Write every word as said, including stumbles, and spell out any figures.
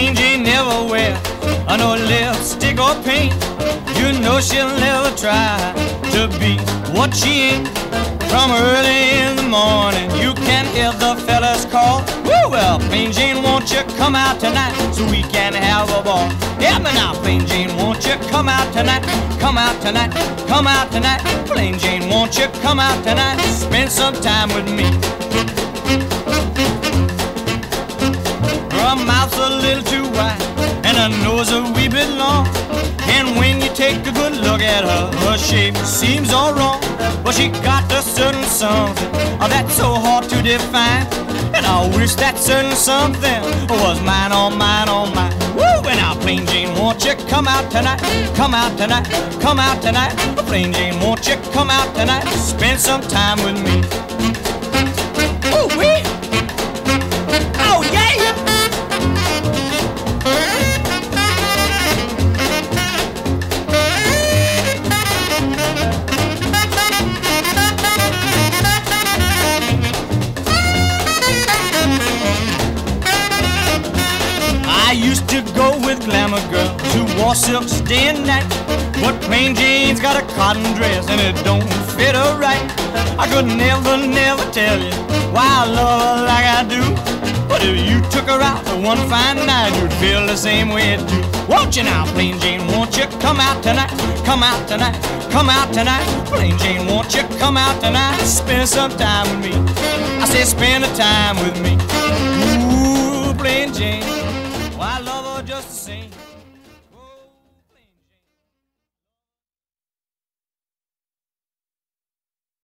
Plain Jane never wear uh, no lipstick or paint. You know she'll never try to be what she ain't. From early in the morning you can hear the fellas call. Woo, well, Plain Jane, won't you come out tonight so we can have a ball? Yeah, but now, Plain Jane, won't you come out tonight? Come out tonight, come out tonight. Plain Jane, won't you come out tonight? Spend some time with me. Her mouth's a little too wide and her nose a wee bit long. And when you take a good look at her, her shape seems all wrong. But she got a certain something oh, that's so hard to define. And I wish that certain something was mine, oh mine, oh mine. Woo! And now, Plain Jane, won't you come out tonight? Come out tonight, come out tonight. Plain Jane, won't you come out tonight? Spend some time with me. Ooh, wee! Oh, yeah! I used to go with glamour girls who wore silks day and night. But Plain Jane's got a cotton dress and it don't fit her right. I could never, never tell you why I love her like I do. But if you took her out for one fine night, you'd feel the same way too. Won't you now, Plain Jane, won't you come out tonight? Come out tonight, come out tonight. Plain Jane, won't you come out tonight? Spend some time with me. I said spend a time with me. Ooh, Plain Jane.